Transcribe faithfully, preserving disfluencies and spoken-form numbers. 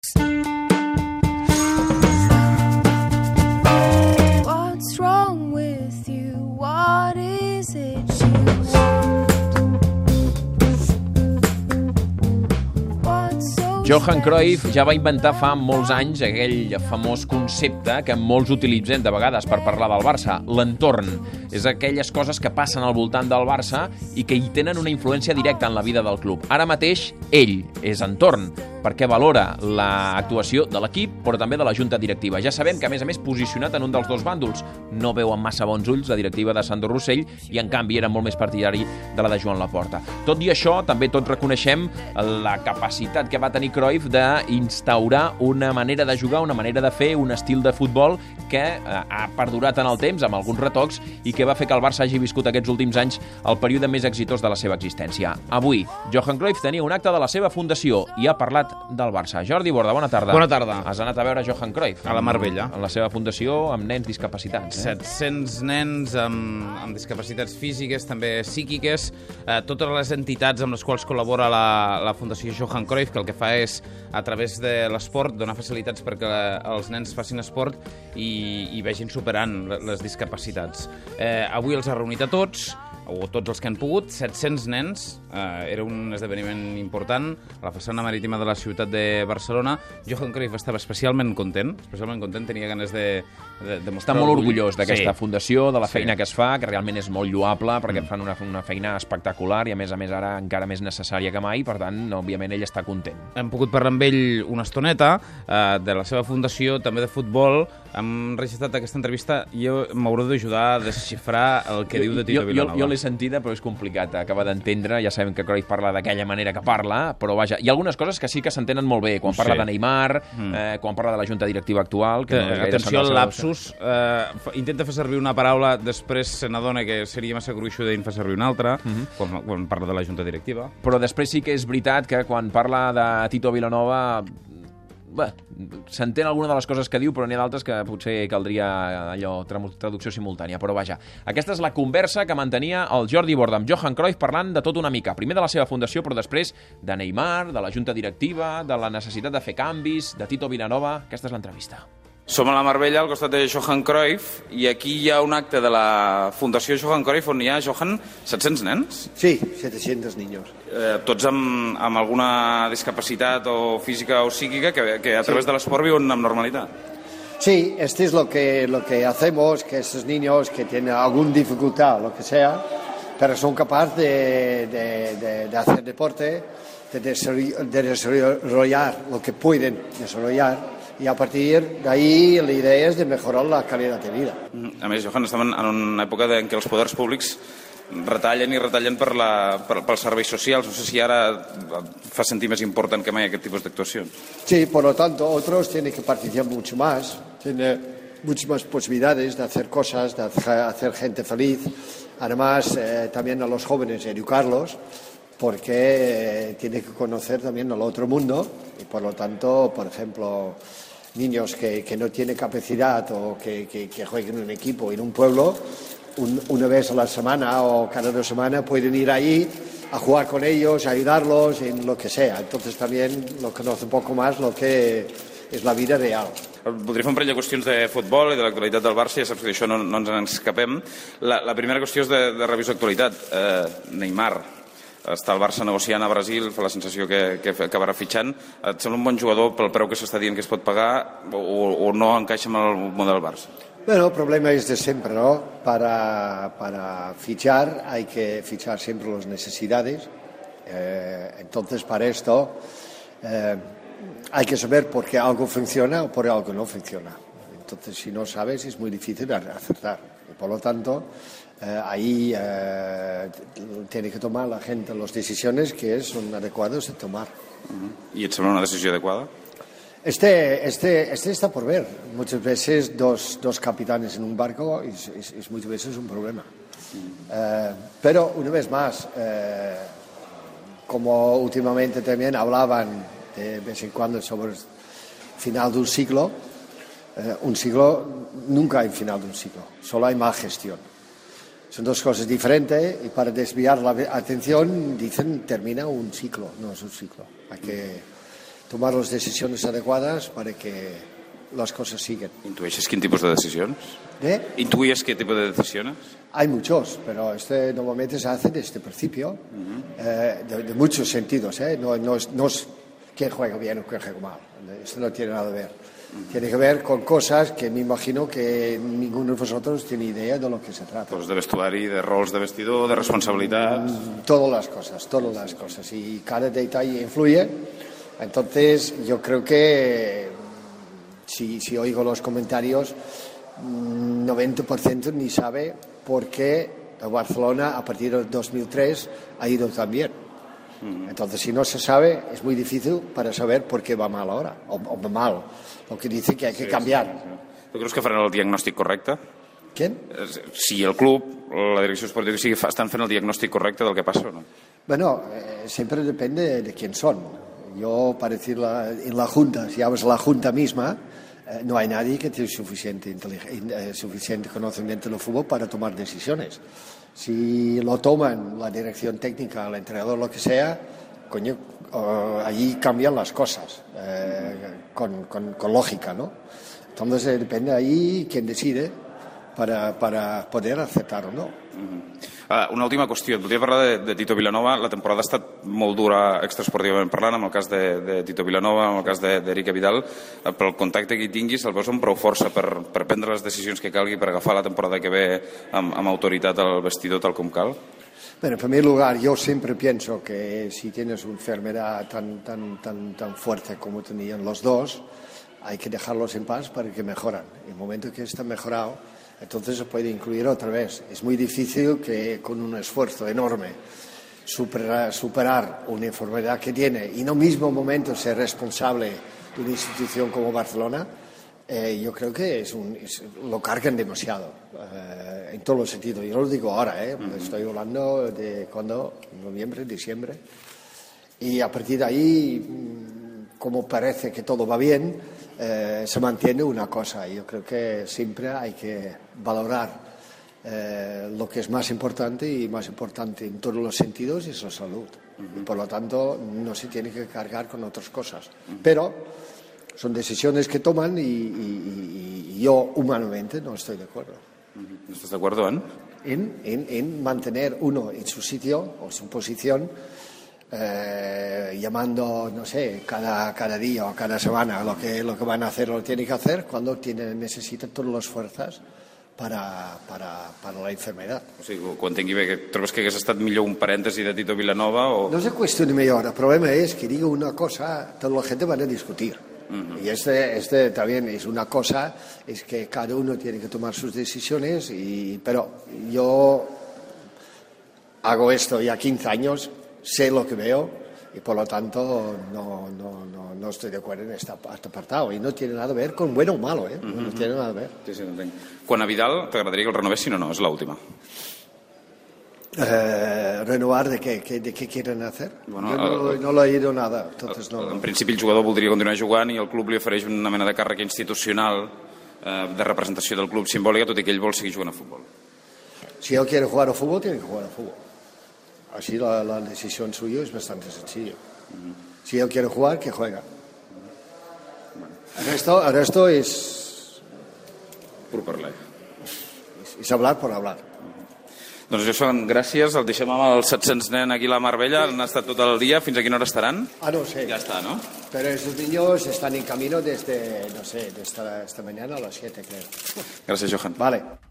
What's wrong with you? What is it you want? What's so Johan Cruyff ja va inventar fa molts anys aquell famós concepte que molts utilitzem de vegades per parlar del Barça, l'entorn. És aquelles coses que passen al voltant del Barça i que hi tenen una influència directa en la vida del club. Ara mateix, ell és entorn, perquè valora l'actuació de l'equip, però també de la junta directiva. Ja sabem que, a més a més, posicionat en un dels dos bàndols, no veu amb massa bons ulls la directiva de Sandro Rossell i, en canvi, era molt més partidari de la de Joan Laporta. Tot i això, també tots reconeixem la capacitat que va tenir Cruyff d'instaurar una manera de jugar, una manera de fer, un estil de futbol que ha perdurat en el temps, amb alguns retocs, i que va fer que el Barça hagi viscut aquests últims anys el període més exitós de la seva existència. Avui, Johan Cruyff tenia un acte de la seva fundació i ha parlat del Barça. Jordi Borda, bona tarda. Bona tarda. Has anat a veure Johan Cruyff? A la Marbella. En la seva fundació amb nens discapacitats. Eh? set-cents nens amb, amb discapacitats físiques, també psíquiques, eh, totes les entitats amb les quals col·labora la, la Fundació Johan Cruyff, que el que fa és, a través de l'esport, donar facilitats perquè els nens facin esport i, i vegin superant les discapacitats. Eh, avui els ha reunit a tots, o tots els que han pogut, set-cents nens. Eh, era un esdeveniment important a la façana marítima de la ciutat de Barcelona. Johan Cruyff estava especialment content, especialment content, tenia ganes de, de, de mostrar... Està molt orgullós d'aquesta sí. fundació, de la feina sí. que es fa, que realment és molt lloable, perquè mm. fan una, una feina espectacular i, a més a més, ara encara més necessària que mai, per tant, òbviament, ell està content. Hem pogut parlar amb ell una estoneta eh, de la seva fundació, també de futbol. Hem registrat aquesta entrevista i m'hauré d'ajudar a desxifrar el que jo, diu de Tito jo, Vilanova. Jo, jo l'he sentida, però és complicat acabar d'entendre. Ja sabem que Cruyff parla d'aquella manera que parla, però vaja, hi ha algunes coses que sí que s'entenen molt bé, quan parla sí. de Neymar, mm. eh, quan parla de la junta directiva actual... Que no és Atenció al lapsus, eh, intenta fer servir una paraula, després se n'adona que seria massa gruixuda i en fa servir una altra, mm -hmm. quan, quan parla de la junta directiva. Però després sí que és veritat que quan parla de Tito Vilanova... Bé, s'entén alguna de les coses que diu, però n'hi ha d'altres que potser caldria allò, traducció simultània. Però vaja, aquesta és la conversa que mantenia el Jordi Borda amb Johan Cruyff, parlant de tot una mica. Primer de la seva fundació, però després de Neymar, de la junta directiva, de la necessitat de fer canvis, de Tito Vilanova. Aquesta és l'entrevista. Som a la Marbella, al costat de Johan Cruyff, i aquí hi ha un acte de la Fundació Johan Cruyff on hi ha, Johan, set-cents nens? Sí, setecientos niños. Eh, tots amb, amb alguna discapacitat o física o psíquica que, que a través sí. de l'esport viuen amb normalitat. Sí, este es lo que, lo que hacemos, que estos niños que tienen alguna dificultad, lo que sea, pero son capaces de, de, de, de hacer deporte, de desarrollar lo que pueden desarrollar, i a partir d'ahí la idea és de millorar la qualitat de vida. A més, Johan, estem en una època en què els poders públics retallen i retallen per la, per, pels serveis socials. No sé si ara fa sentir més important que mai aquest tipus d'actuacions. Sí, por lo tanto, otros tienen que participar mucho más, tienen muchas más posibilidades de hacer cosas, de hacer gente feliz. Además, eh, también a los jóvenes educarlos, porque eh, tienen que conocer también al otro mundo y, por lo tanto, por ejemplo, niños que, que no tienen capacidad o que, que, que jueguen en un equipo en un pueblo, un, una vez a la semana o cada dos semanas pueden ir ahí a jugar con ellos, a ayudarlos en lo que sea. Entonces también lo conoce un poco más lo que és la vida real. Voldria fer un parell de qüestions de futbol i de l'actualitat del Barça, ja saps que d'això no, no ens en escapem. La, la primera qüestió és de, de revisió d'actualitat. Eh, Neymar, està el Barça negociant a Brasil, fa la sensació que, que acabarà fitxant. Et sembla un bon jugador pel preu que s'està dient que es pot pagar o, o no encaixa amb el model Barça? Bueno, el problema es de siempre, ¿no? Para, para fichar hay que fichar siempre las necesidades. Eh, entonces, para esto eh, hay que saber por qué algo funciona o por qué algo no funciona. Entonces, si no sabes, es muy difícil acertar. Y por lo tanto, eh, ahí eh, tiene que tomar la gente las decisiones que son adecuadas de tomar. Uh-huh. ¿Y et sembla una decisión adecuada? Este, este, este está por ver. Muchas veces dos, dos capitanes en un barco es, es, es muchas veces un problema. Eh, pero, una vez más, eh, como últimamente también hablaban de vez en cuando sobre el final de un ciclo, eh, un ciclo, nunca hay final de un ciclo, solo hay mal gestión. Son dos cosas diferentes y para desviar la atención dicen termina un ciclo, no es un ciclo. Hay que tomar las decisiones adecuadas para que las cosas sigan. Intueixes quin tipus de decisions? ¿Eh? Intuïes qué tipo de decisiones? Hay muchos, pero este normalmente se hace desde el principio, eh, de, de muchos sentidos. ¿eh? No, no, es, no es quién juega bien o quién juega mal. Esto no tiene nada que ver. Tiene que ver con cosas que me imagino que ninguno de vosotros tiene idea de lo que se trata. Pues de vestuari, de rols de vestidor, de responsabilitats... Todas las cosas, todas las cosas. Y cada detalle influye. Entonces, yo creo que si, si oigo los comentarios, noventa por ciento ni sabe por qué el Barcelona a partir del dos mil tres ha ido tan bien. Entonces, si no se sabe, es muy difícil para saber por qué va mal ahora, o, o mal, lo que dice que hay que Sí, cambiar. sí, sí. Tu creus que faran el diagnòstic correcte? ¿Quién? Si el club, la direcció esportiva, sigui, estan fent el diagnòstic correcte del que passa o no? Bueno, eh, siempre depende de quién son. Yo, para decirlo, en la Junta, si hablas la Junta misma, eh, no hay nadie que tiene suficiente, eh, suficiente conocimiento del fútbol para tomar decisiones. Si lo toman la dirección técnica, el entrenador, lo que sea, coño, uh, allí cambian las cosas, eh, con, con, con lógica, ¿no? Entonces eh, depende ahí quién decide para, para poder aceptar o no. Uh-huh. Uh, una última qüestió. Et volia parlar de, de Tito Vilanova. La temporada ha estat molt dura extraesportivament parlant, amb el cas de, de Tito Vilanova, amb el cas d'Eric Vidal. Uh, pel contacte que hi tinguis, el veus amb prou força per, per prendre les decisions que calgui per agafar la temporada que ve amb, amb autoritat al vestidor tal com cal? Bueno, en primer lugar, yo siempre pienso que si tienes una enfermedad tan, tan, tan, tan fuerte como tenían los dos, hay que dejarlos en paz para que mejoran. En el momento que está mejorado, entonces se puede incluir otra vez. Es muy difícil que con un esfuerzo enorme superar, superar una enfermedad que tiene y en el mismo momento ser responsable de una institución como Barcelona. Eh, yo creo que es un, es, lo cargan demasiado, eh, en todos los sentidos. Yo no lo digo ahora, eh, uh-huh. Estoy hablando de cuando, noviembre, diciembre. Y a partir de ahí, como parece que todo va bien, eh, se mantiene una cosa. Yo creo que siempre hay que valorar eh, lo que es más importante, y más importante en todos los sentidos es la salud. Uh-huh. Y por lo tanto, no se tiene que cargar con otras cosas. Uh-huh. Pero son decisiones que toman y, y, y yo humanamente no estoy de acuerdo. ¿No estás de acuerdo en? En, en, en mantener uno en su sitio o su posición, eh, llamando, no sé, cada, cada día o cada semana lo que, lo que van a hacer o lo tienen que hacer cuando tienen, necesitan todas las fuerzas para, para, para la enfermedad. O sigui, quan tingui bé, que trobes que hagués estat millor un parèntesi de Tito Vilanova o... No es cuestión de mejor, el problema es que digo una cosa, toda la gente va a discutir. Uh-huh. Y este, este también es una cosa, es que cada uno tiene que tomar sus decisiones, y, pero yo hago esto ya quince años, sé lo que veo y por lo tanto no, no, no, no estoy de acuerdo en este apartado, y no tiene nada que ver con bueno o malo, ¿eh? Uh-huh. No tiene nada que ver. Sí, sí, entenc. Quan a Vidal t'agradaria que el renovessin o no? És l'última. Eh, renovar de qué, de qué quieren hacer. Bueno, Yo no, el, no lo he oído nada, entonces el, no. En principi el jugador voldria continuar jugant i el club li ofereix una mena de càrrec institucional, eh, de representació del club simbòlica, tot i que ell vol seguir jugant a futbol. Si él quiere jugar a fútbol, tiene que jugar a fútbol. Así la, la decisión suya es bastante sencilla. Uh-huh. Si él quiere jugar, que juega. Uh-huh. El resto, el resto es... Pur parlar. Es, es hablar por hablar. Doncs això, gràcies. El deixem amb el set-cents nen aquí a la Marbella. Han estat tot el dia. Fins a quina hora estaran? Ah, no sé. Ya está, ¿no? Pero esos niños están en camino desde, no sé, desde esta, esta mañana a las siete, creo. Gràcies, Johan. Vale.